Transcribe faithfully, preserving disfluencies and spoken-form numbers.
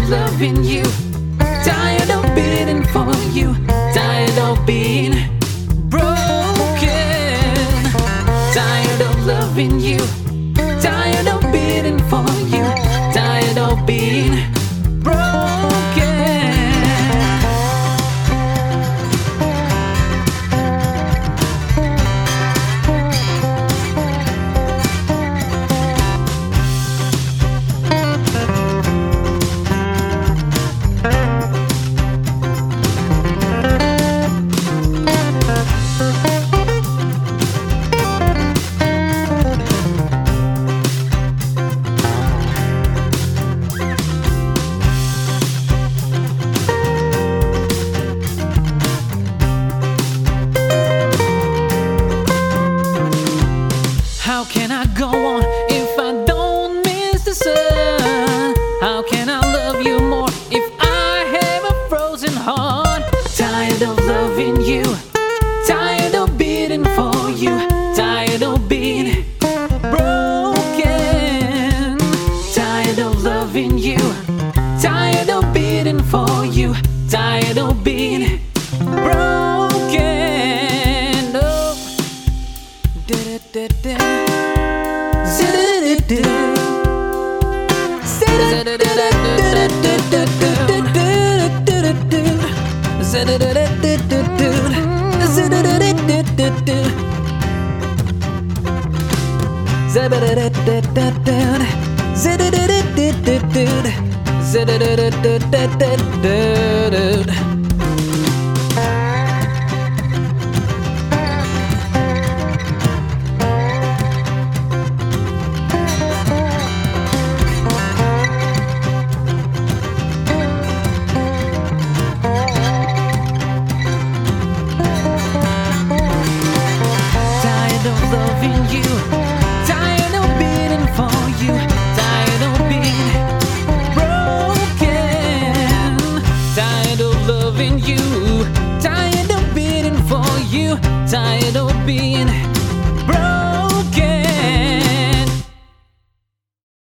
of loving you, tired of beating for you, tired of being broken, tired of loving you, tired of beating for you, tired of being broken. How can I go on if I don't miss the sun? How can I love you more if I have a frozen heart? Tired of loving you, tired of beating for you, tired of being broken, tired of loving you, tired of beating for you, tired of being broken. Oh. Da-da-da-da. Loving you, tired of beating for you, tired of being broken, tired of loving you, tired of beating for you, tired of